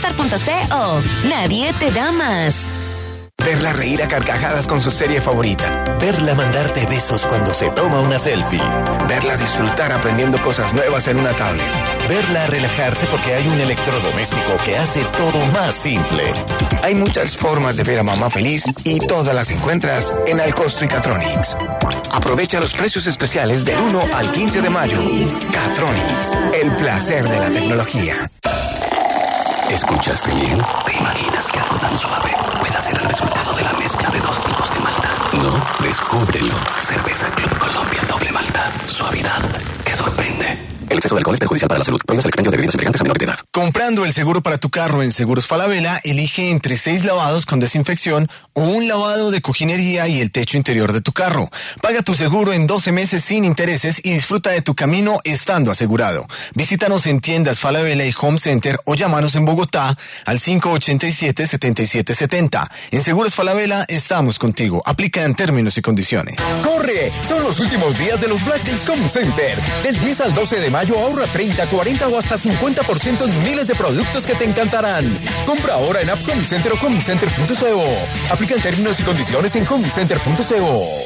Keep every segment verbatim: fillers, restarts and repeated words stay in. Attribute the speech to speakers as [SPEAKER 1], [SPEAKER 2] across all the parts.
[SPEAKER 1] Movistar punto co. Nadie te da más.
[SPEAKER 2] Verla reír a carcajadas con su serie favorita. Verla mandarte besos cuando se toma una selfie. Verla disfrutar aprendiendo cosas nuevas en una tablet. Verla relajarse porque hay un electrodoméstico que hace todo más simple. Hay muchas formas de ver a mamá feliz y todas las encuentras en Alcosto y Catronics. Aprovecha los precios especiales del uno al quince de mayo. Catronics, el placer de la tecnología.
[SPEAKER 3] ¿Escuchaste bien? ¿Te imaginas que algo tan suave pueda ser el resultado de la mezcla de dos tipos de malta? No, descúbrelo. Cerveza Club Colombia Doble Malta. Suavidad que sorprende. El exceso de alcohol es perjudicial para la salud. Prohíbas el expendio de bebidas embriagantes a menores de edad.
[SPEAKER 4] Comprando el seguro para tu carro en Seguros Falabella, elige entre seis lavados con desinfección o un lavado de cojinería y el techo interior de tu carro. Paga tu seguro en doce meses sin intereses y disfruta de tu camino estando asegurado. Visítanos en tiendas Falabella y Home Center o llámanos en Bogotá al cinco ochenta y siete, setenta y siete setenta. En Seguros Falabella estamos contigo. Aplica en términos y condiciones.
[SPEAKER 5] ¡Corre! Son los últimos días de los Black Days Home Center. Del diez al doce de mayo ahorra treinta, cuarenta o hasta cincuenta por ciento en miles de productos que te encantarán. Compra ahora en App Home Center o homecenter punto co. Aplica en términos y condiciones en homecenter punto co.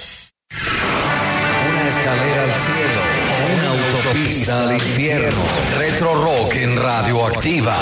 [SPEAKER 6] Una escalera al cielo, una autopista al infierno. Retro Rock en Radioactiva.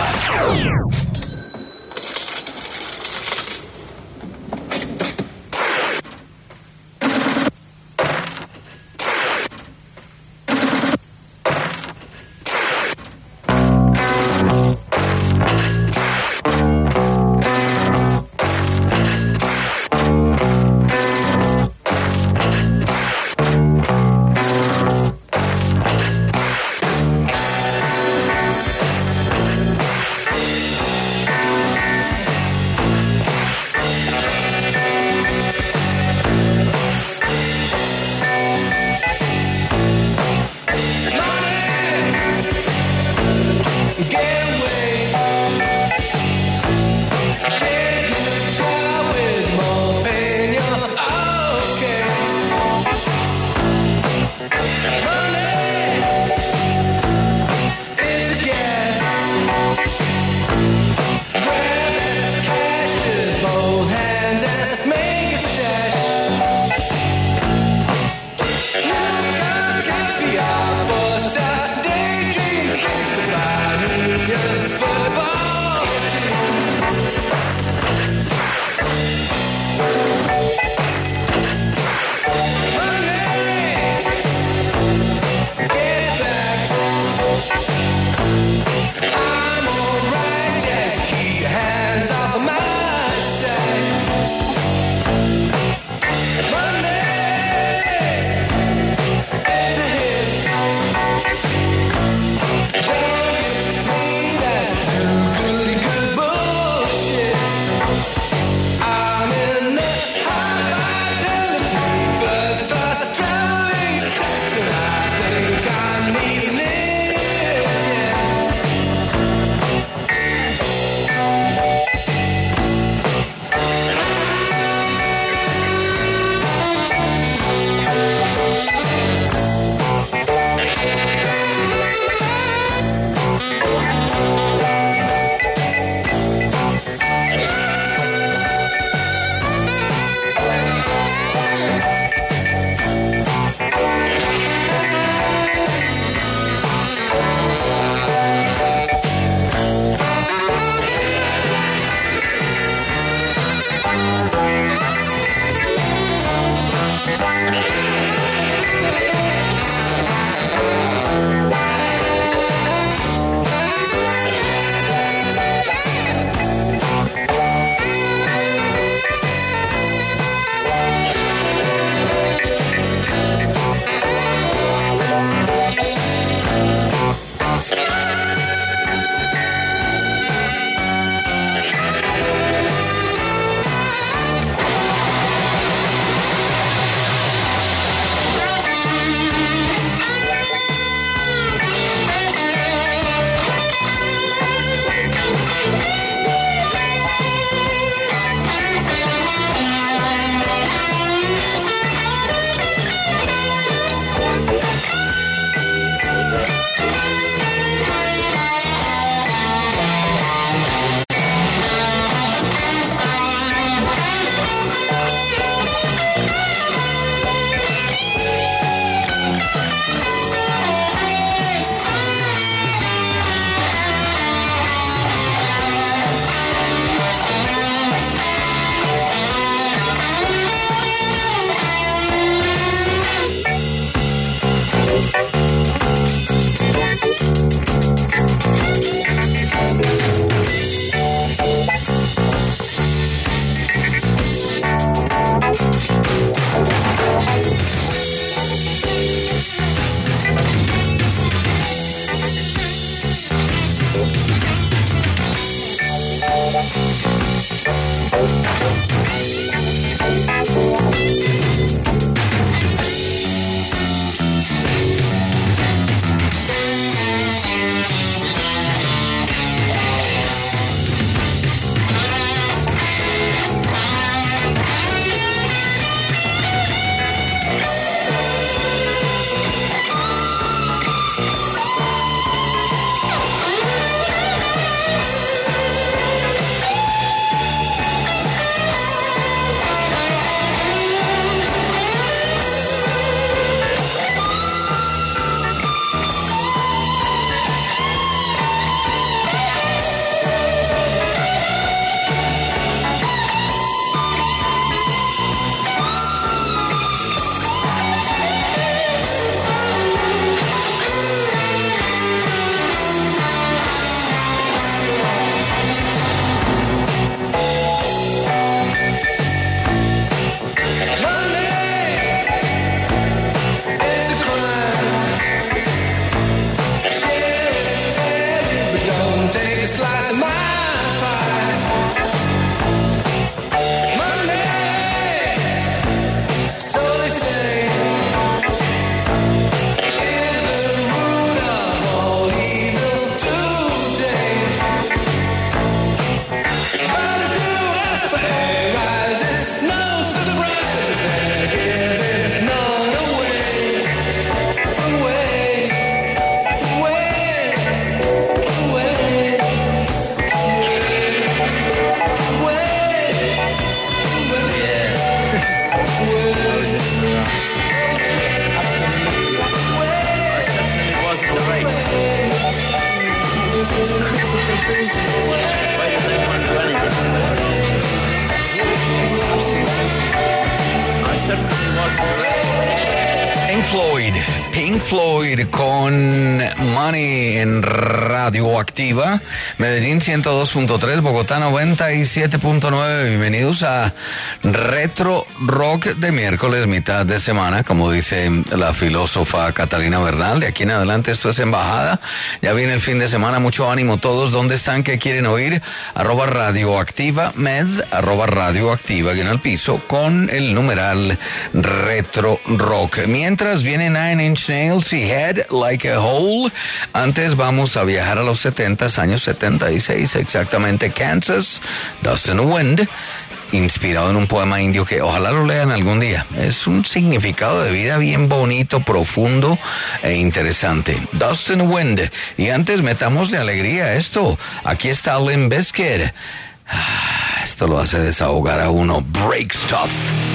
[SPEAKER 6] Pink Floyd, Pink Floyd con Money en Radioactiva, Medellín ciento dos punto tres, Bogotá noventa y siete punto nueve. Bienvenidos a Retro Rock de miércoles, mitad de semana, como dice la filósofa Catalina Bernal. De aquí en adelante esto es embajada. Ya viene el fin de semana, mucho ánimo todos. ¿Dónde están? ¿Qué quieren oír? Arroba Radioactiva Med, arroba Radioactiva, aquí en el piso, con el numeral Retro Rock. Mientras Mientras viene Nine Inch Nails y Head Like a Hole. Antes vamos a viajar a los setentas, años setenta y seis, exactamente. Kansas, Dust in the Wind, inspirado en un poema indio que ojalá lo lean algún día. Es un significado de vida bien bonito, profundo e interesante. Dust in the Wind. Y antes metámosle alegría a esto. Aquí está Limp Bizkit. Esto lo hace desahogar a uno. Break Stuff.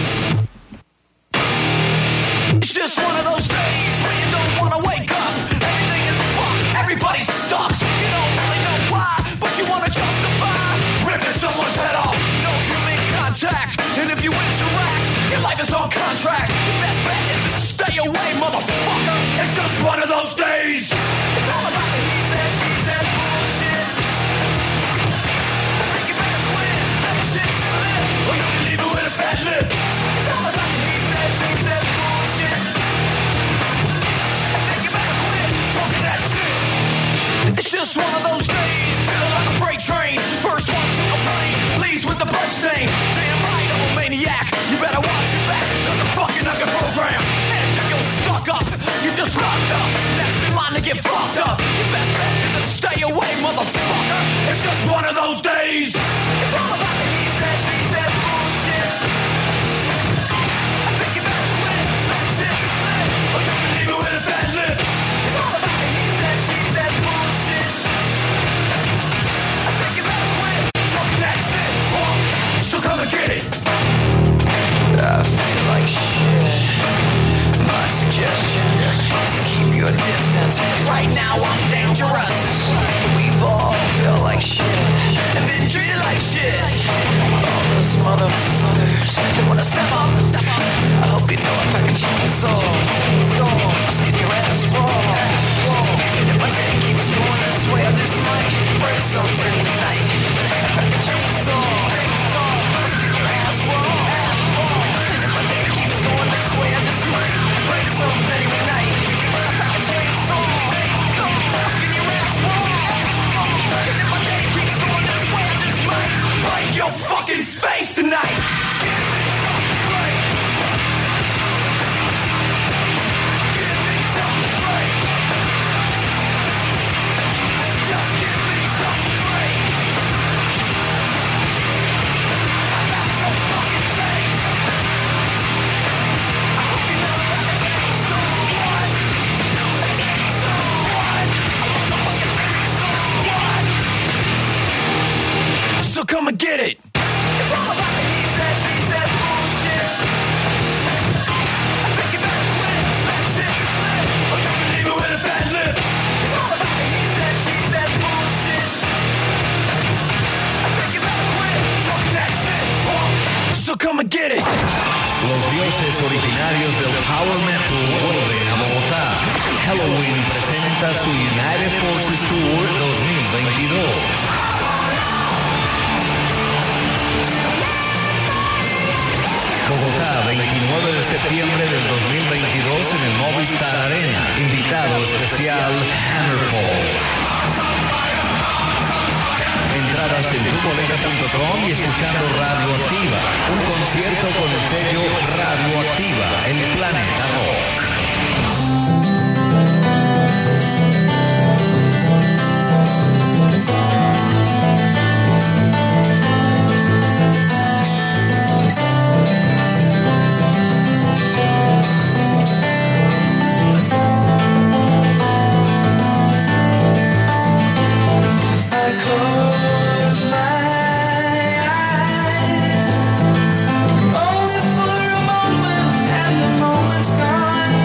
[SPEAKER 7] It's just one of those days when you don't want to wake up. Everything is fucked, everybody sucks. You don't really know why, but you want to justify ripping someone's head off. No human contact, and if you interact, your life is on contract. Your best bet is to stay away, motherfucker. It's just one of those days. It's all about the he said, she said bullshit. I think you better quit, let shit slip, or you can leave it with a bad lip. It's all about the he said, she said bullshit. It's just one of those days, feeling like a freight train. First one to complain, leaves with the blood stain. Damn right, I'm a maniac. You better watch your back. There's a fucking other program. And if you're stuck up, you just locked up. Next in line to get fucked up. Your best bet is to stay away, motherfucker. It's just one of those days. It's all about the he said, she said bullshit. I think you better quit, let shit slip, or you can leave it with a bad lip. It's all about the he said, she said bullshit. I think you better quit talking that shit, punk. So come and get it. I feel like shit. My suggestion is to keep your distance. Right now I'm dangerous. We've all felt like shit and been treated like shit. All those motherfuckers, they wanna step up. I hope you know I pack a chainsaw. I'll skin your ass raw. And if my day keeps going this way, I just might break something tonight. I pack a chainsaw. I'll skin your ass raw. And if my day keeps going this way, I just might break something tonight. I pack a chainsaw. I'll skin your ass raw. And if my day keeps going this way, I just might break your fucking face tonight. So come and get it. It's all about the he said, she said bullshit. I think you better quit, let shit slip, or you can leave it with a bad lip. It's all about the he said, she said bullshit. I think you better quit talking that shit, punk. So come and get it.
[SPEAKER 6] Los dioses originarios del Power Metal vuelven a Bogotá. Halloween presenta su United Forces Tour dos mil veintidós. Bogotá, veintinueve de septiembre del dos mil veintidós en el Movistar Arena. Invitado especial, Hammerfall. Entradas en tu boleta punto com y escuchando Radioactiva. Un concierto con el sello Radioactiva, el Planeta Rock.
[SPEAKER 7] Only for a moment, and the moment's gone.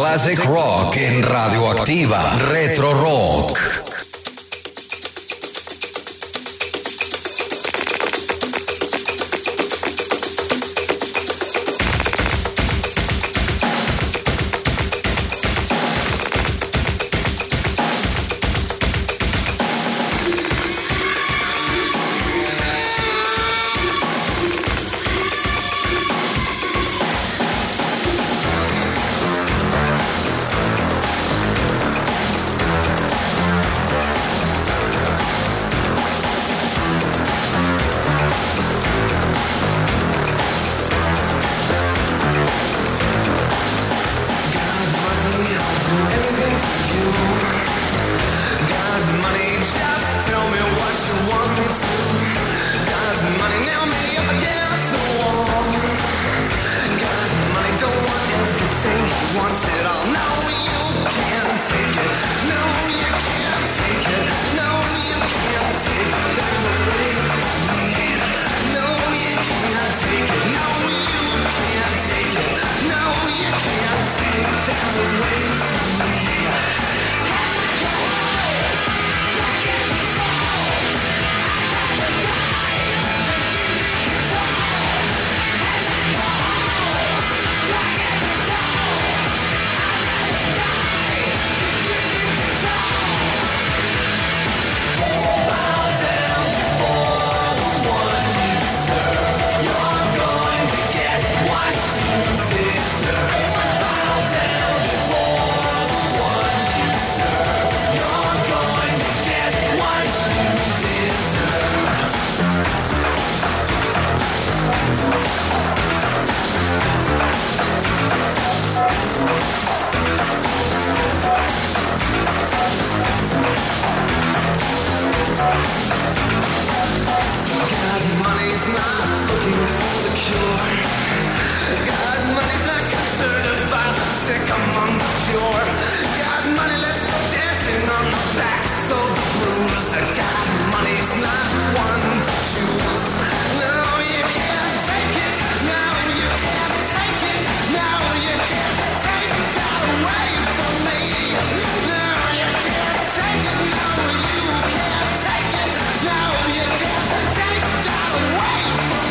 [SPEAKER 6] Classic Rock en Radioactiva. Retro Rock.
[SPEAKER 7] Away from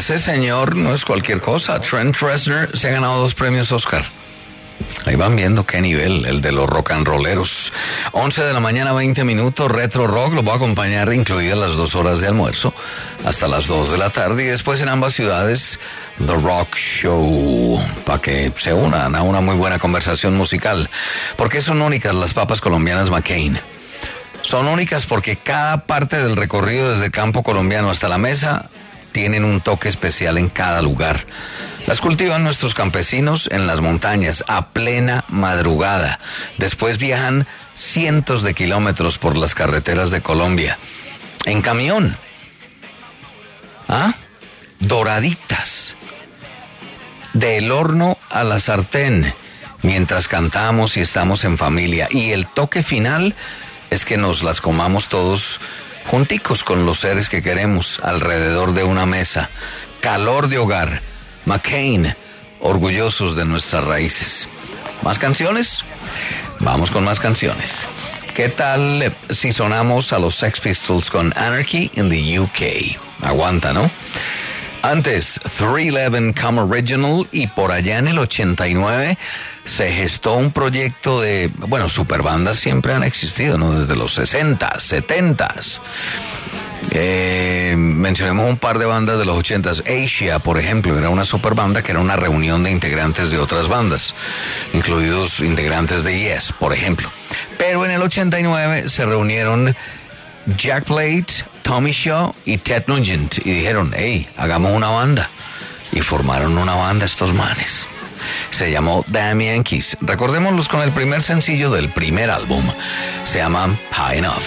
[SPEAKER 6] ese señor no es cualquier cosa. Trent Reznor se ha ganado dos premios Oscar. Ahí van viendo qué nivel, el de los rock and rolleros. once de la mañana, veinte minutos, Retro Rock. Lo voy a acompañar, incluidas las dos horas de almuerzo, hasta las dos de la tarde. Y después en ambas ciudades, The Rock Show, para que se unan a una muy buena conversación musical. Porque son únicas las papas colombianas McCain. Son únicas porque cada parte del recorrido desde el campo colombiano hasta la mesa tienen un toque especial en cada lugar. Las cultivan nuestros campesinos en las montañas a plena madrugada. Después viajan cientos de kilómetros por las carreteras de Colombia en camión. ¿Ah? Doraditas. Del horno a la sartén, mientras cantamos y estamos en familia. Y el toque final es que nos las comamos todos junticos con los seres que queremos alrededor de una mesa. Calor de hogar. McCain, orgullosos de nuestras raíces. ¿Más canciones? Vamos con más canciones. ¿Qué tal si sonamos a los Sex Pistols con Anarchy in the U K? Aguanta, ¿no? Antes, three eleven Come Original, y por allá en el ochenta y nueve se gestó un proyecto de... Bueno, superbandas siempre han existido, ¿no? Desde los sesentas, setentas. Eh, mencionemos un par de bandas de los ochentas. Asia, por ejemplo, era una super banda que era una reunión de integrantes de otras bandas, incluidos integrantes de Yes, por ejemplo. Pero en el ochenta y nueve se reunieron Jack Blade, Tommy Shaw y Ted Nugent y dijeron, hey, hagamos una banda. Y formaron una banda estos manes. Se llamó Damn Yankees. Recordémoslos con el primer sencillo del primer álbum. Se llama High Enough.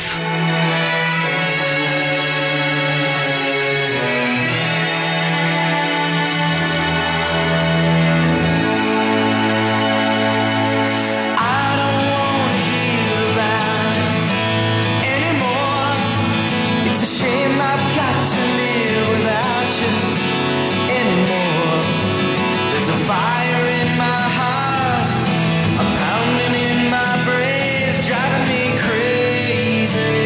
[SPEAKER 7] Driving me crazy.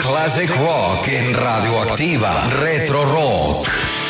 [SPEAKER 6] classic rock en Radioactiva. Retro Rock.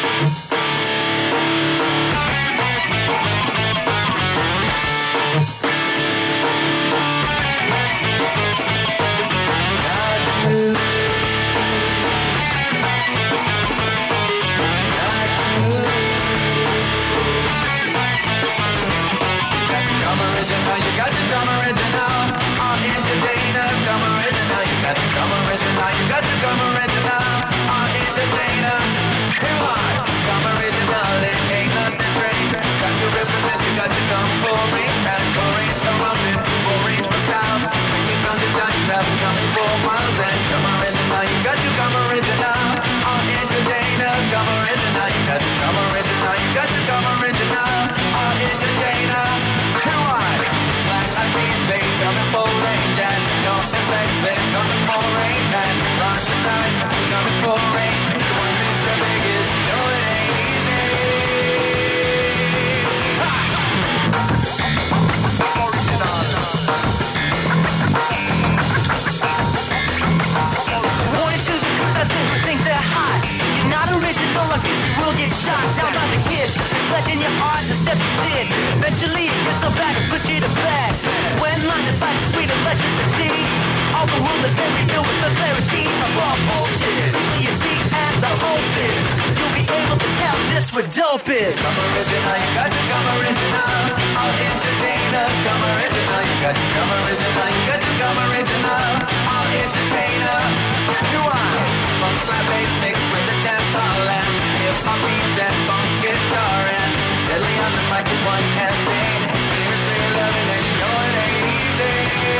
[SPEAKER 7] In your heart, the step you did. Eventually it gets so bad it puts you to bed. Sweat line to fight the sweet electricity. All the rumors then revealed with the clarity of all bullshit. You see, and the hope is you'll be able to tell just what dope is. Come original, you got to come original. All entertainers come original. You got to come original. You got to come original. All entertainer. You are funk slap bass mixed with the dance hall and hip hop beats and funk guitar and deadly on the microphone and sing. Seriously love it and you know it ain't easy.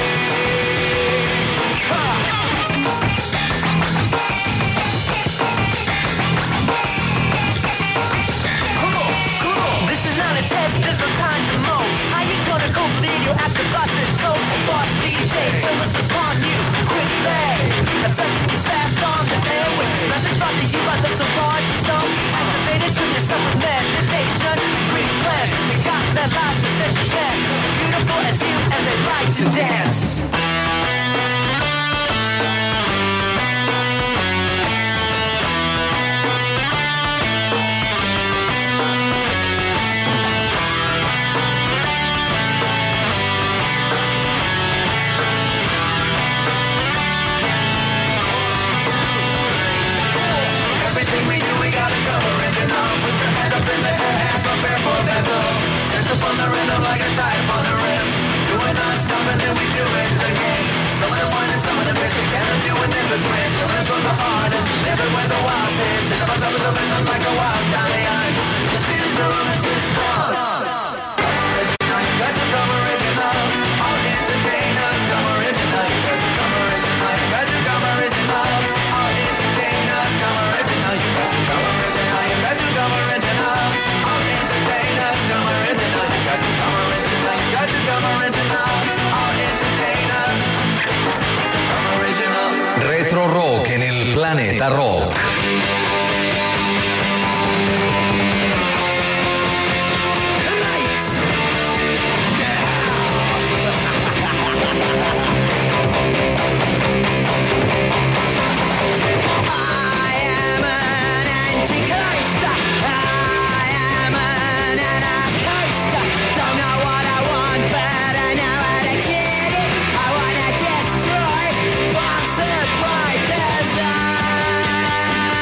[SPEAKER 7] Ha! Come on, come on. This is not a test, there's no time to mow. How you gonna cope with your after boss and so boss D J fills upon you. Quick play, effectively fast on the airways. Message brought to you by the Solarge Stone. Activated, turn yourself with meditation. Green plans, you got that life that says you can. Beautiful as you and they like to dance. On the rhythm like a type on the rim. Doing non-stop and then we do it again. Some of the wine and some of the bass we cannot do and never switch. Coming from the heart and living with the wild pitch. Sit up on top of the rhythm like a wild stallion. The city's the room is this strong. Original, you got to come original. All entertainers come original. You got to come original. You got to come original. All entertainers come original. You got to come original. You got to come original. All entertainers come original.
[SPEAKER 6] Retro Rock en el Planeta Rock.
[SPEAKER 7] Destroy, box and break as I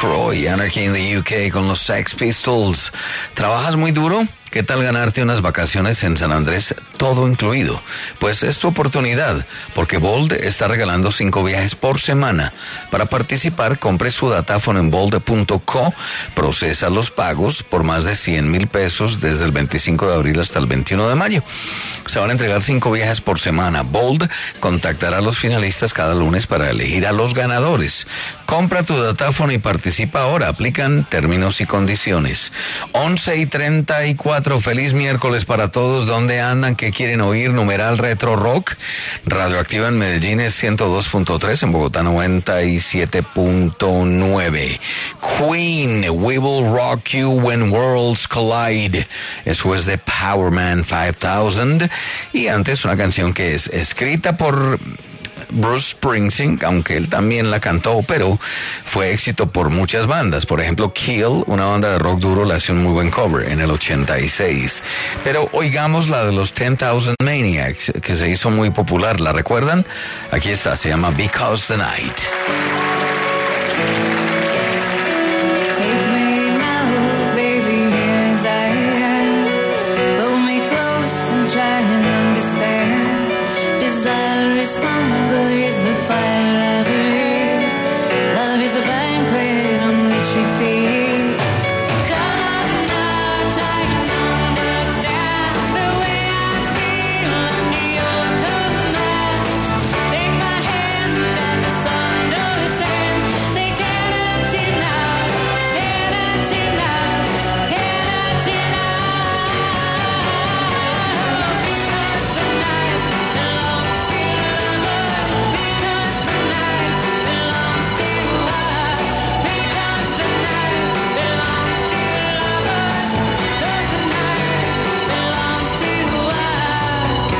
[SPEAKER 6] Troy, Anarchy in the U K con los Sex Pistols. ¿Trabajas muy duro? ¿Qué tal ganarte unas vacaciones en San Andrés, todo incluido? Pues es tu oportunidad, porque Bold está regalando cinco viajes por semana. Para participar, compre su datáfono en bold punto co, procesa los pagos por más de cien mil pesos desde el veinticinco de abril hasta el veintiuno de mayo. Se van a entregar cinco viajes por semana. Bold contactará a los finalistas cada lunes para elegir a los ganadores. Compra tu datáfono y participa ahora. Aplican términos y condiciones. once y treinta y cuatro. Feliz miércoles para todos. ¿Dónde andan? ¿Qué quieren oír? Numeral Retro Rock. Radioactiva en Medellín es ciento dos punto tres, en Bogotá noventa y siete punto nueve. Queen, We Will Rock You When Worlds Collide. Eso es de Power Man cinco mil. Y antes una canción que es escrita por Bruce Springsteen, aunque él también la cantó, pero fue éxito por muchas bandas. Por ejemplo, Kill, una banda de rock duro, le hace un muy buen cover en el ochenta y seis. Pero oigamos la de los ten thousand Maniacs, que se hizo muy popular. ¿La recuerdan? Aquí está, se llama Because the Night.
[SPEAKER 8] Desire is hunger, is the fire I breathe. Love is a banquet on which we feed. Come on now, try and understand the way I feel under your command. Take my hand as the sun descends. They can't hurt you now, can't hurt you now, can't hurt you now. Because the night belongs to lovers, because the night belongs to us, because the night belongs to lovers, because the night belongs to us.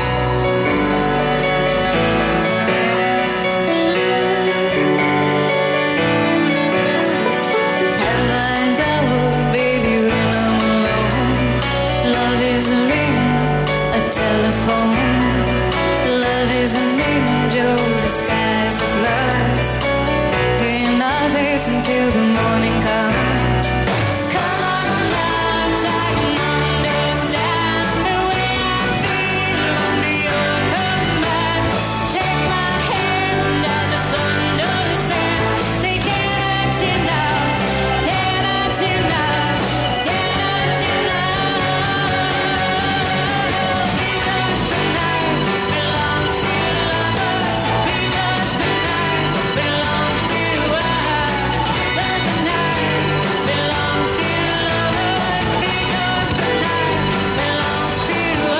[SPEAKER 8] Have I doubt, baby, when I'm alone? Love is a ring, a telephone. Love is an angel disguised as lust. And I wait until the morning comes. Come on now, try and understand the way I feel under your command. Take my hand as the sun descends. They can't hurt you now, can't hurt you now, can't hurt you now. Because the night belongs to lovers, because the night belongs to us, because the night belongs to lovers, because the night belongs to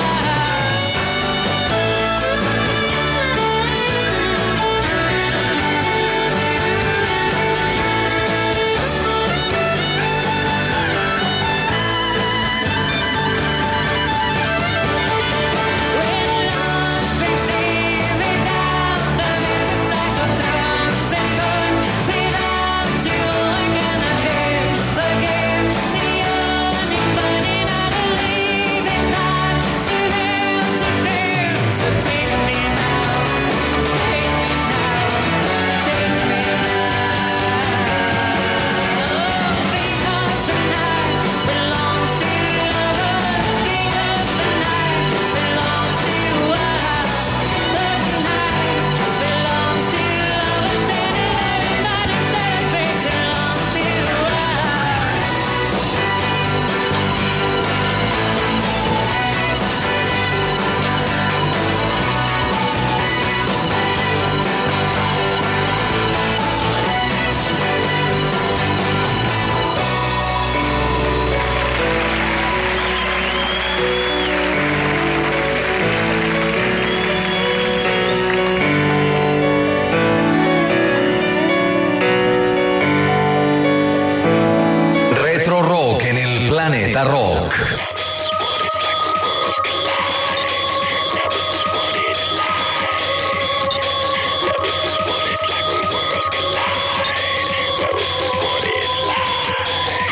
[SPEAKER 8] When love's been seared down, the vicious cycle turns and burns. Without you, I cannot live again. The yearning burning, I believe it's hard to live to live. So take me now, take me now, take me now. Because the night belongs to lovers, because the night belongs to us, because the night belongs to lovers, and everybody says it belongs to
[SPEAKER 6] Retro Rock en el Planeta Rock.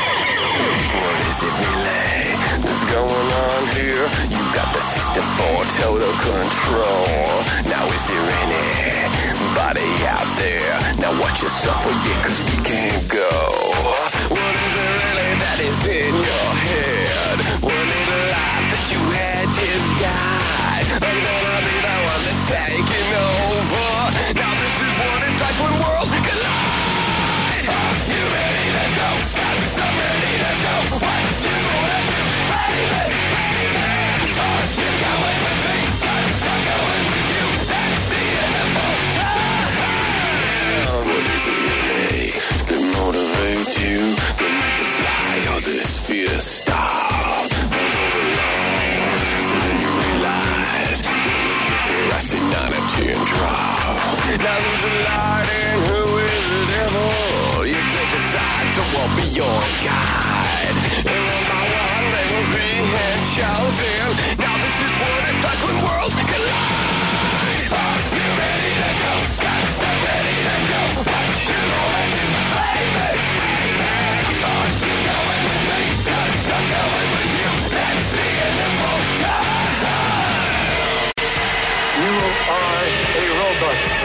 [SPEAKER 2] What is it really? What's going on here? You got the system for total control. Now is there anybody out there? Now watch yourself, oh yeah, cause we can't go. What is it really that is in your head? One little life that you had just died. I'm gonna be the one that's taking over. Now this is what it's like when worlds collide. Are you ready to go? I'm ready to go. What you gonna do, baby? Are you going with me? I'm going with you. That's the inevitable time. What is it really that motivates you? The need to fly or this fear stop? Don't go along, and then you realize when you get there, I see not a teardrop. Now there's a light in who is the devil. You take a side, so I'll be your guide. And one by one they will be hand chosen. Now this is what it's like when worlds collide. Are you ready to go? I'm ready to go. What you gonna do, baby? Are you going with me? I'm going with you. That's the inevitable time. You are a robot.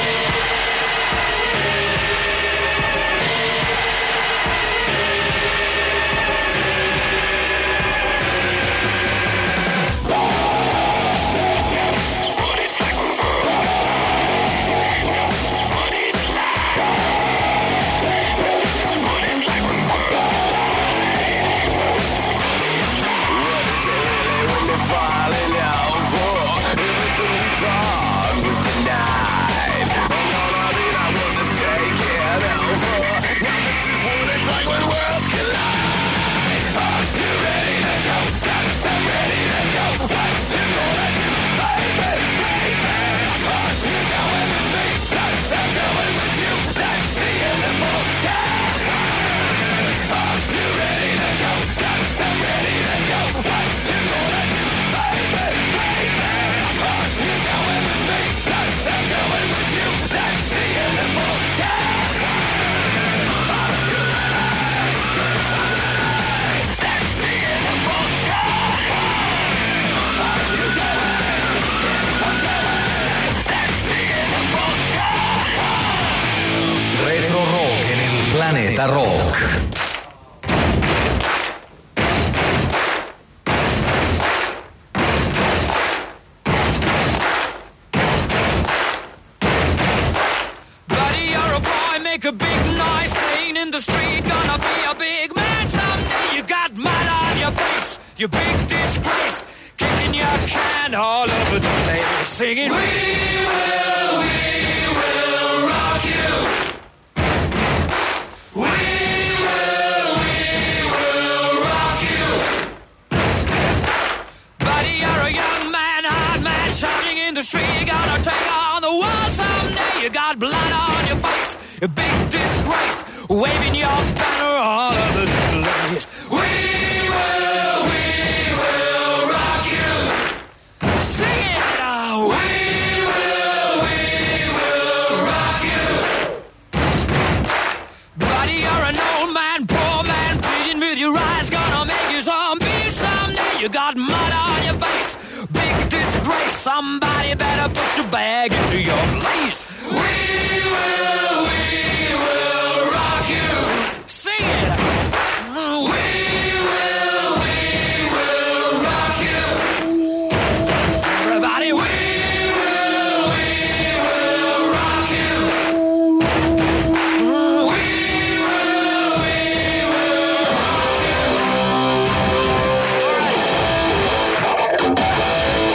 [SPEAKER 6] Planeta Rock.
[SPEAKER 8] Buddy, you're a boy, make a big noise, playing in the street, gonna be a big man someday. You got mud on your face, you big disgrace, kicking your can all over the place, singing, we will, we will rock you. We will, we will rock you. Buddy, you're a young man, hard man, shouting in the street, gonna take on the world someday. You got blood on your face, a big disgrace, waving your banner all over the place. We will, we will rock you. Sing it now. We will, we will rock you. Buddy, you're an old man, poor man, pleading with your eyes, gonna make you zombie someday. You got mud on your face, big disgrace, somebody better put your bag into your place. We will, we will rock you. Sing it. We will, we will rock you. Everybody, we will, we will rock you. We will, we will rock you. All right.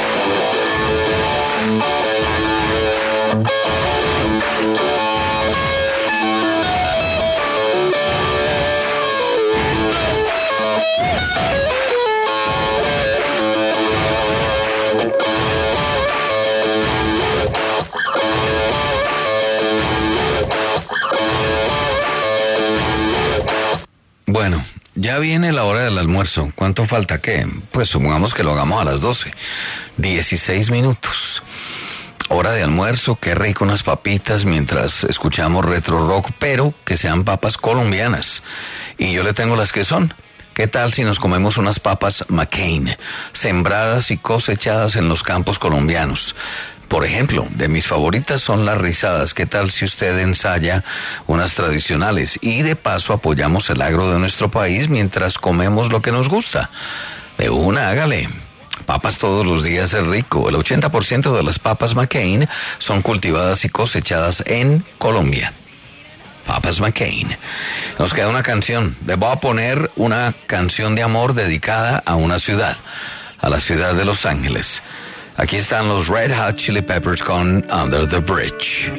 [SPEAKER 6] Bueno, ya viene la hora del almuerzo. ¿Cuánto falta? ¿Qué? Pues supongamos que lo hagamos a las doce. dieciséis minutos. Hora de almuerzo, qué rico unas papitas mientras escuchamos retro rock, pero que sean papas colombianas. Y yo le tengo las que son. ¿Qué tal si nos comemos unas papas McCain, sembradas y cosechadas en los campos colombianos? Por ejemplo, de mis favoritas son las rizadas. ¿Qué tal si usted ensaya unas tradicionales? Y de paso apoyamos el agro de nuestro país mientras comemos lo que nos gusta. De una, hágale. Papas todos los días es rico. El ochenta por ciento de las papas McCain son cultivadas y cosechadas en Colombia. Papas McCain. Nos queda una canción. Le voy a poner una canción de amor dedicada a una ciudad, a la ciudad de Los Ángeles. Aquí están los Red Hot Chili Peppers con Under the Bridge.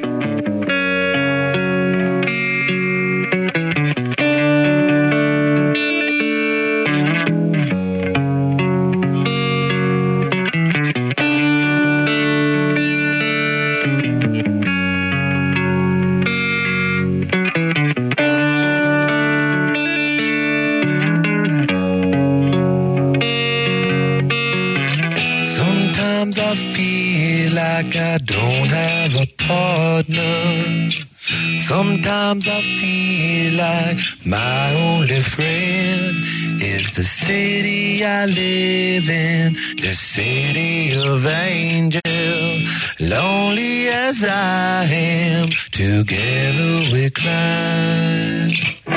[SPEAKER 9] I don't have a partner. Sometimes I feel like my only friend is the city I live in, the city of angels. Lonely as I am, together we climb.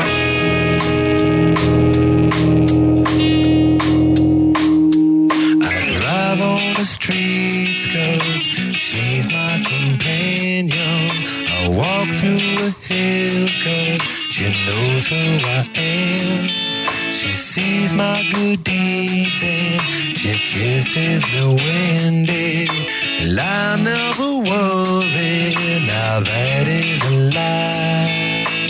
[SPEAKER 9] I drive on the streets 'cause she's my companion. I walk through the hills 'cause she knows who I am. She sees my good deeds and she kisses the windy. And I never worry, now that is a lie.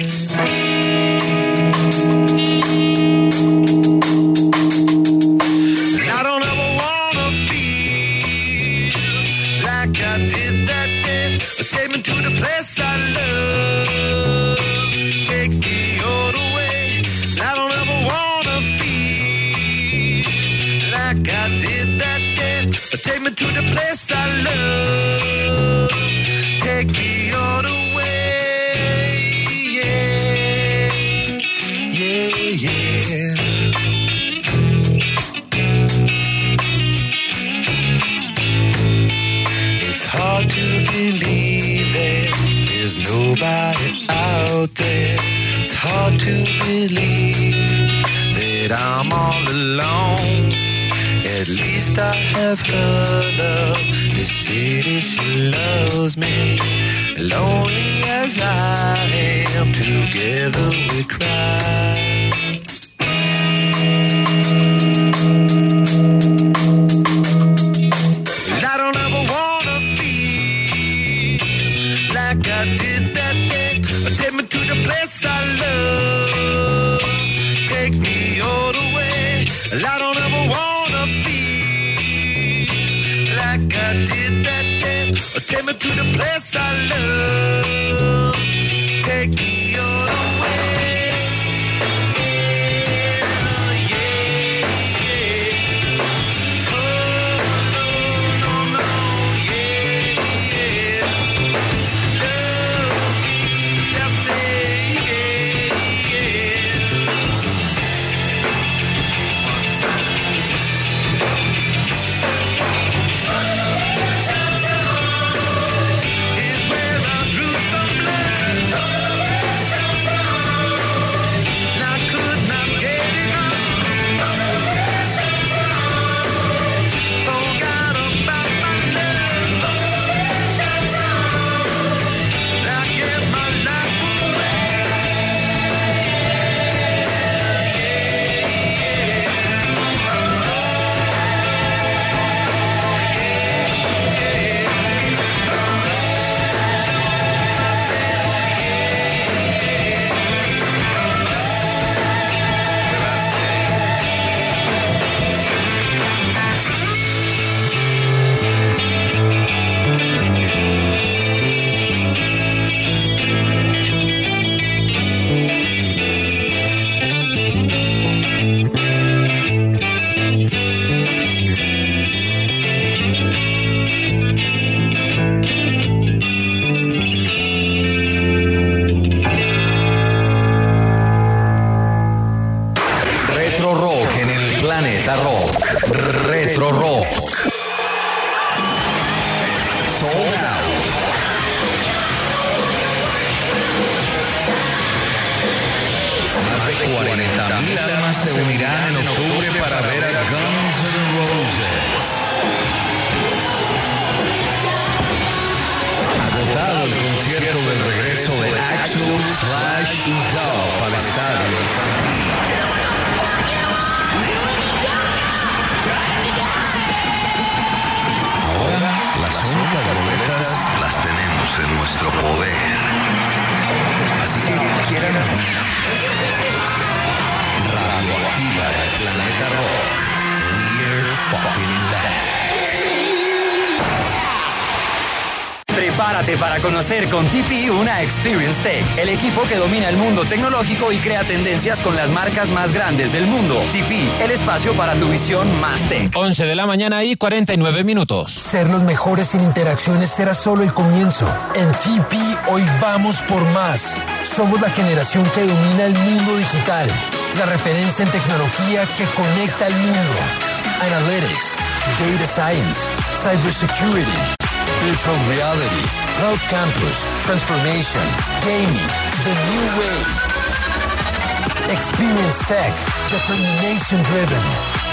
[SPEAKER 9] I don't ever wanna feel like I did that day. Take me to the place I love. Take me all the way. I don't ever wanna feel like I did that day. Take me to the place I love. Take me all the way. Yeah, yeah, yeah. It's hard to believe that there's nobody out there. It's hard to believe that I'm all alone. At least I have her love. The city, she loves me. Lonely as I am, together we cry. I don't ever wanna feel like I did that day. Take me to the place I love. Take me all the way. I don't ever wanna feel like I did that day. Take me to the place I love. Take me all the way. Yeah, yeah, yeah. Oh, no, no, no, yeah, yeah. Love, just say yeah, yeah. One time. Is where I drew
[SPEAKER 6] sold out. Más de cuarenta mil almas se unirán en octubre para ver a Guns N' Roses. Agotado el concierto del regreso de Axl, Slash y Duff al estadio. Ahora las únicas boletas las tenemos en nuestro poder. Así que quieran Radioactiva del Planeta Rock. We're fucking back.
[SPEAKER 10] Prepárate para conocer con T P una Experience Tech, el equipo que domina el mundo tecnológico y crea tendencias con las marcas más grandes del mundo. T P, el espacio para tu visión más tech.
[SPEAKER 11] once de la mañana y cuarenta y nueve minutos.
[SPEAKER 12] Ser los mejores sin interacciones será solo el comienzo. En T P hoy vamos por más. Somos la generación que domina el mundo digital, la referencia en tecnología que conecta al mundo. Analytics, Data Science, Cybersecurity, Virtual Reality, Cloud Campus, Transformation, Gaming, The New Way. Experience Tech, Determination Driven.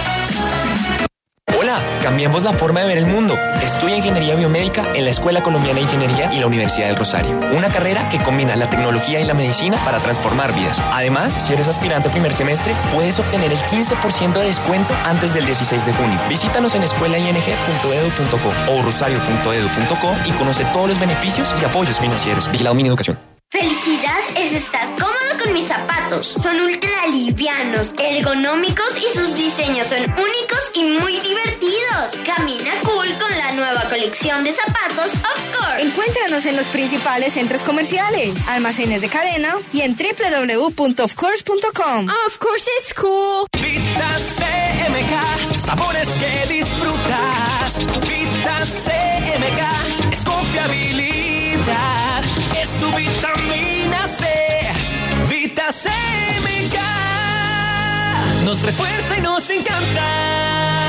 [SPEAKER 13] Hola, cambiemos la forma de ver el mundo. Estudia Ingeniería Biomédica en la Escuela Colombiana de Ingeniería y la Universidad del Rosario. Una carrera que combina la tecnología y la medicina para transformar vidas. Además, si eres aspirante a primer semestre, puedes obtener el quince por ciento de descuento antes del dieciséis de junio. Visítanos en escuela i n g punto e d u punto co o rosario punto e d u punto co y conoce todos los beneficios y apoyos financieros. Vigilado Mineducación.
[SPEAKER 14] Felicidad es estar cómodo con mis zapatos. Son ultra livianos, ergonómicos y sus diseños son únicos y muy divertidos. Camina cool con la nueva colección de zapatos Of Course.
[SPEAKER 15] Encuéntranos en los principales centros comerciales, almacenes de cadena y en w w w punto of course punto com.
[SPEAKER 8] Of course it's cool.
[SPEAKER 7] Vita C M K, sabores que disfrutas. Vita C M K es confiabilidad, es tu vitamina C. Vita C M K nos refuerza y nos encanta.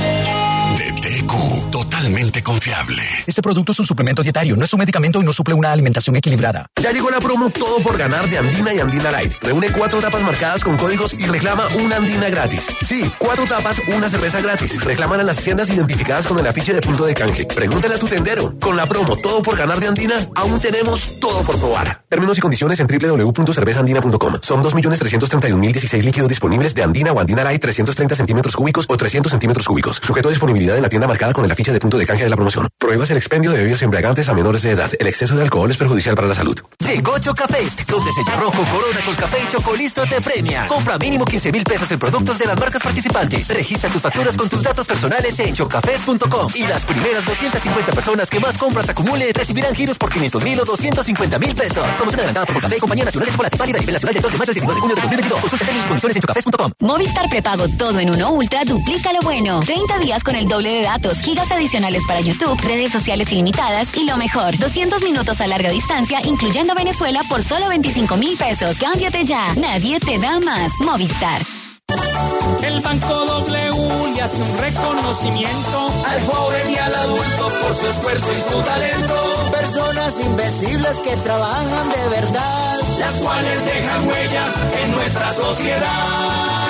[SPEAKER 16] D T Q, totalmente confiable.
[SPEAKER 17] Este producto es un suplemento dietario, no es un medicamento y no suple una alimentación equilibrada.
[SPEAKER 18] Ya llegó la promo Todo por Ganar de Andina y Andina Light. Reúne cuatro tapas marcadas con códigos y reclama una Andina gratis. Sí, cuatro tapas, una cerveza gratis. Reclaman en las tiendas identificadas con el afiche de punto de canje. Pregúntale a tu tendero. Con la promo Todo por Ganar de Andina, aún tenemos todo por probar. Términos y condiciones en w w w punto cerveza andina punto com. Son dos millones trescientos treinta y un mil dieciséis líquidos disponibles de Andina o Andina Light trescientos treinta centímetros cúbicos o trescientos centímetros cúbicos. Sujeto a disponibilidad en la tienda marcada con el afiche de punto de canje de la promoción. Prohíbas el expendio de bebidas embriagantes a menores de edad. El exceso de alcohol es perjudicial para la salud.
[SPEAKER 19] Llegó Chocafest, donde Sello Rojo, Corona, Colcafé y Chocolisto te premia. Compra mínimo quince mil pesos en productos de las marcas participantes. Registra tus facturas con tus datos personales en chocafest punto com. Y las primeras doscientas cincuenta personas que más compras acumule recibirán giros por quinientos mil o doscientos cincuenta mil pesos. Promoción adelantada por Colcafé, Compañía Nacional de Chocolate, válida a nivel nacional del dos de mayo al diecinueve de junio de dos mil veintidós. Consulta términos y condiciones en chocafest punto com.
[SPEAKER 1] Movistar prepago todo en uno Ultra duplica lo bueno. treinta días con el doble de datos, gigas adicionales para YouTube, redes sociales ilimitadas y lo mejor, doscientos minutos a larga distancia, incluyendo Venezuela por solo veinticinco mil pesos. Cámbiate ya. Nadie te da más. Movistar.
[SPEAKER 7] El Banco W le hace un reconocimiento al joven y al adulto por su esfuerzo y su talento.
[SPEAKER 20] Personas invisibles que trabajan de verdad,
[SPEAKER 7] las cuales dejan huella en nuestra sociedad.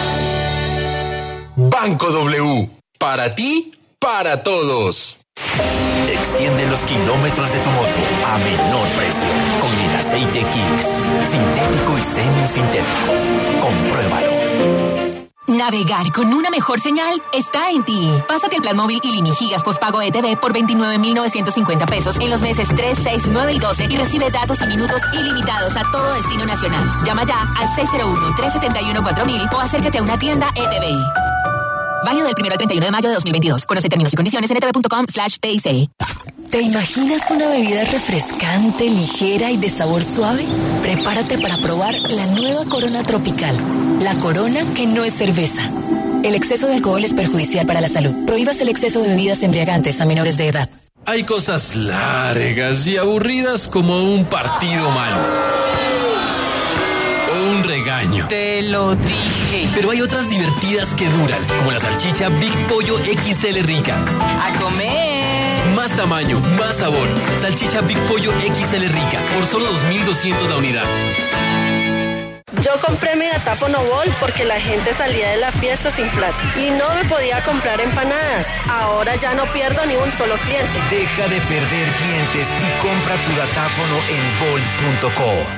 [SPEAKER 5] Banco W. Para ti, para todos.
[SPEAKER 19] Extiende los kilómetros de tu moto a menor precio con el aceite Kicks. Sintético y semisintético. Compruébalo.
[SPEAKER 21] Navegar con una mejor señal está en ti. Pásate el plan móvil Ilimi Gigas postpago E T V por veintinueve mil novecientos cincuenta pesos en los meses tres, seis, nueve y doce y recibe datos y minutos ilimitados a todo destino nacional. Llama ya al seis cero uno, tres siete uno, cuatro mil o acércate a una tienda E T V. Válido del primero al treinta y uno de mayo de dos mil veintidós. Conoce términos y condiciones en e t v punto com slash T I C.
[SPEAKER 22] ¿Te imaginas una bebida refrescante, ligera y de sabor suave? Prepárate para probar la nueva Corona Tropical. La Corona que no es cerveza. El exceso de alcohol es perjudicial para la salud. Prohíbas el exceso de bebidas embriagantes a menores de edad.
[SPEAKER 5] Hay cosas largas y aburridas como un partido malo. O un regaño.
[SPEAKER 21] Te lo dije.
[SPEAKER 5] Pero hay otras divertidas que duran, como la salchicha Big Pollo X L Rica.
[SPEAKER 21] A comer.
[SPEAKER 5] Más
[SPEAKER 3] más tamaño, más sabor. Salchicha Big Pollo X L rica, por solo dos mil doscientos la unidad.
[SPEAKER 4] Yo compré mi datáfono Volt porque la gente salía de la fiesta sin plata y no me podía comprar empanadas. Ahora ya no pierdo ni un solo cliente.
[SPEAKER 23] Deja de perder clientes y compra tu datáfono en volt punto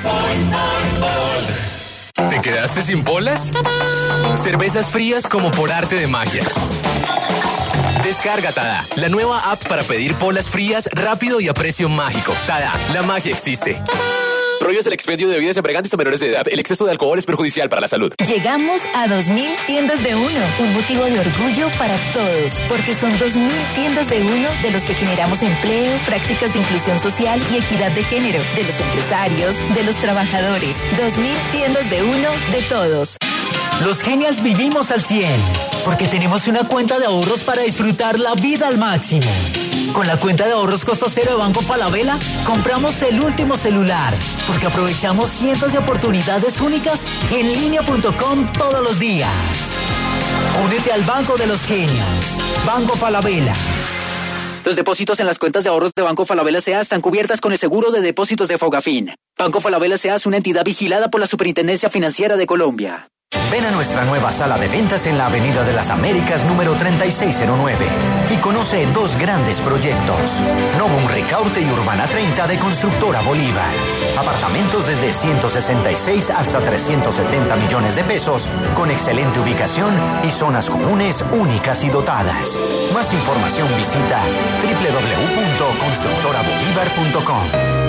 [SPEAKER 23] co.
[SPEAKER 3] ¿Te quedaste sin polas? Cervezas frías como por arte de magia. Descarga Tada, la nueva app para pedir polas frías rápido y a precio mágico. Tada, la magia existe. Prohíbes el expendio de bebidas embriagantes a menores de edad. El exceso de alcohol es perjudicial para la salud.
[SPEAKER 22] Llegamos a dos mil tiendas de uno, un motivo de orgullo para todos, porque son dos mil tiendas de uno de los que generamos empleo, prácticas de inclusión social y equidad de género, de los empresarios, de los trabajadores. dos mil tiendas de uno de todos.
[SPEAKER 24] Los genials vivimos al cien, porque tenemos una cuenta de ahorros para disfrutar la vida al máximo. Con la cuenta de ahorros costo cero de Banco Falabella, compramos el último celular, porque aprovechamos cientos de oportunidades únicas en línea punto com todos los días. Únete al Banco de los Genials. Banco Falabella.
[SPEAKER 25] Los depósitos en las cuentas de ahorros de Banco Falabella S A están cubiertas con el seguro de depósitos de Fogafín. Banco Falabella S A es una entidad vigilada por la Superintendencia Financiera de Colombia.
[SPEAKER 19] Ven a nuestra nueva sala de ventas en la Avenida de las Américas número treinta y seis cero nueve y conoce dos grandes proyectos. Novum Ricaurte y Urbana treinta de Constructora Bolívar. Apartamentos desde ciento sesenta y seis hasta trescientos setenta millones de pesos, con excelente ubicación y zonas comunes únicas y dotadas. Más información visita doble u doble u doble u punto constructora bolívar punto com.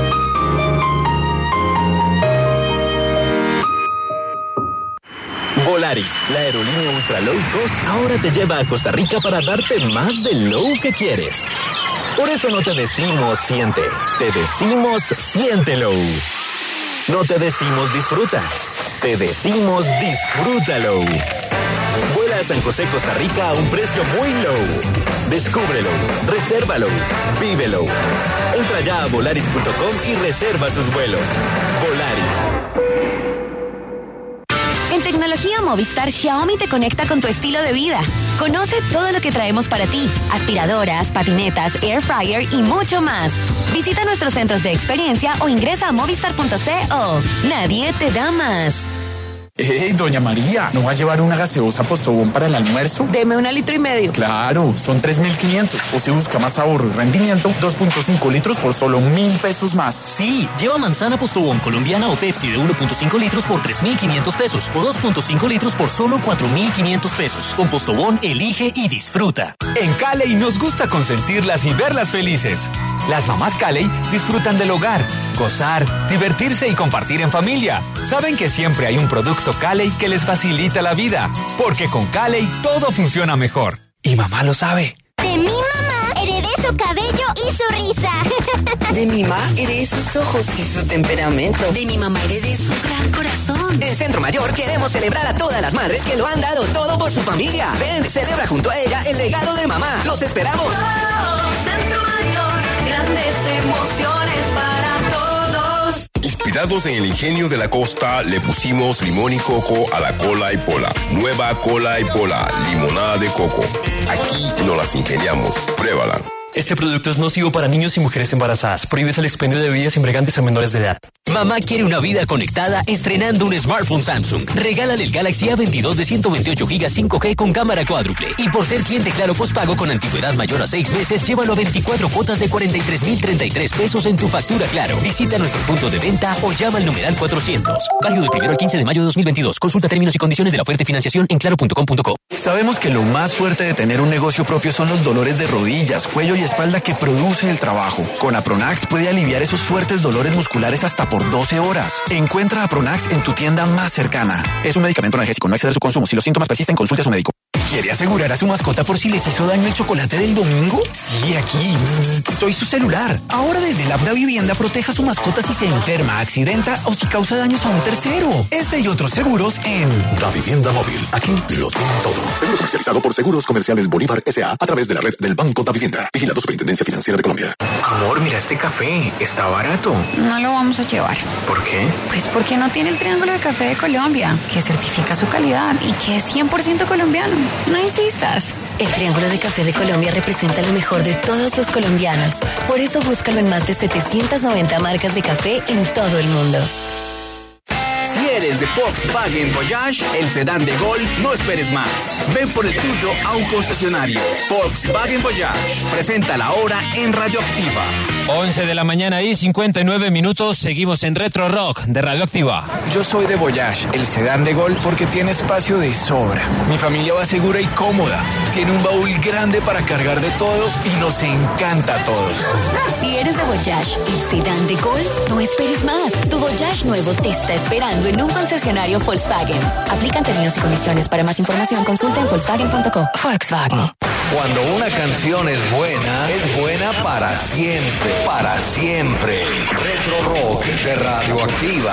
[SPEAKER 26] Volaris, la aerolínea ultra low cost, ahora te lleva a Costa Rica para darte más del low que quieres. Por eso no te decimos siente, te decimos siéntelo. No te decimos disfruta, te decimos disfrútalo. Vuela a San José, Costa Rica a un precio muy low. Descúbrelo, resérvalo, vívelo. Entra ya a volaris punto com y reserva tus vuelos. Volaris.
[SPEAKER 1] En tecnología Movistar, Xiaomi te conecta con tu estilo de vida. Conoce todo lo que traemos para ti. Aspiradoras, patinetas, air fryer y mucho más. Visita nuestros centros de experiencia o ingresa a movistar punto co. Nadie te da más.
[SPEAKER 27] Hey, doña María, ¿no va a llevar una gaseosa Postobón para el almuerzo?
[SPEAKER 28] Deme una litro y medio.
[SPEAKER 27] Claro, son tres mil quinientos. O si busca más ahorro y rendimiento, dos punto cinco litros por solo mil pesos más.
[SPEAKER 29] Sí, lleva manzana Postobón colombiana o Pepsi de uno punto cinco litros por tres mil quinientos pesos o dos punto cinco litros por solo cuatro mil quinientos pesos. Con Postobón, elige y disfruta.
[SPEAKER 10] En Cali nos gusta consentirlas y verlas felices. Las mamás Cali disfrutan del hogar, gozar, divertirse y compartir en familia. Saben que siempre hay un producto Cali que les facilita la vida, porque con Cali todo funciona mejor. Y mamá lo sabe.
[SPEAKER 14] De mi mamá heredé su cabello y su risa.
[SPEAKER 30] De mi mamá heredé sus ojos y su temperamento.
[SPEAKER 22] De mi mamá heredé su gran corazón.
[SPEAKER 19] En Centro Mayor queremos celebrar a todas las madres que lo han dado todo por su familia. Ven, celebra junto a ella el legado de mamá. ¡Los esperamos!
[SPEAKER 8] Oh, Centro Mayor, grandes emociones para todos.
[SPEAKER 31] Inspirados en el ingenio de la costa, le pusimos limón y coco a la cola y pola. Nueva cola y pola, limonada de coco. Aquí nos las ingeniamos. Pruébala.
[SPEAKER 13] Este producto es nocivo para niños y mujeres embarazadas. Prohíbes el expendio de bebidas embriagantes a menores de edad.
[SPEAKER 10] Mamá quiere una vida conectada estrenando un smartphone Samsung. Regálale el Galaxy A veintidós de ciento veintiocho gigas cinco G con cámara cuádruple. Y por ser cliente Claro postpago con antigüedad mayor a seis meses, llévalo a veinticuatro cuotas de cuarenta y tres mil treinta y tres pesos en tu factura Claro. Visita nuestro punto de venta o llama al numeral cuatrocientos. Válido del primero al quince de mayo de dos mil veintidós. Consulta términos y condiciones de la oferta y financiación en claro punto com punto co.
[SPEAKER 17] Sabemos que lo más fuerte de tener un negocio propio son los dolores de rodillas, cuello y espalda que produce el trabajo. Con Apronax puede aliviar esos fuertes dolores musculares hasta por doce horas. Encuentra Apronax en tu tienda más cercana. Es un medicamento analgésico, no exceder su consumo. Si los síntomas persisten, consulte a su médico. ¿Quiere asegurar a su mascota por si les hizo daño el chocolate del domingo? Sí, aquí. Soy su celular. Ahora desde el app Da Vivienda proteja a su mascota si se enferma, accidenta o si causa daños a un tercero. Este y otros seguros en
[SPEAKER 16] Da Vivienda Móvil. Aquí lo tienen todo. Seguro comercializado por Seguros Comerciales Bolívar S A a través de la red del Banco Da Vivienda. Vigilado Superintendencia Financiera de Colombia.
[SPEAKER 32] Amor, mira este café. Está barato.
[SPEAKER 33] No lo vamos a llevar.
[SPEAKER 32] ¿Por qué?
[SPEAKER 33] Pues porque no tiene el triángulo de café de Colombia, que certifica su calidad y que es cien por ciento colombiano.
[SPEAKER 1] No insistas.
[SPEAKER 22] El Triángulo de Café de Colombia representa lo mejor de todos los colombianos. Por eso búscalo en más de setecientas noventa marcas de café en todo el mundo.
[SPEAKER 2] Si eres de Volkswagen Voyage, el sedán de Gol, no esperes más. Ven por el tuyo a un concesionario. Volkswagen Voyage. Presenta la hora en Radioactiva.
[SPEAKER 5] once de la mañana y cincuenta y nueve minutos. Seguimos en Retro Rock de Radioactiva.
[SPEAKER 17] Yo soy de Voyage, el sedán de Gol, porque tiene espacio de sobra. Mi familia va segura y cómoda. Tiene un baúl grande para cargar de todo y nos encanta a todos.
[SPEAKER 1] Si eres de Voyage, el sedán de Gol, no esperes más. Tu Voyage nuevo te está esperando en un concesionario Volkswagen. Aplican términos y condiciones. Para más información, consulta en volkswagen punto co. Volkswagen.
[SPEAKER 6] Cuando una canción es buena, es buena para siempre, para siempre. Retro Rock de Radioactiva.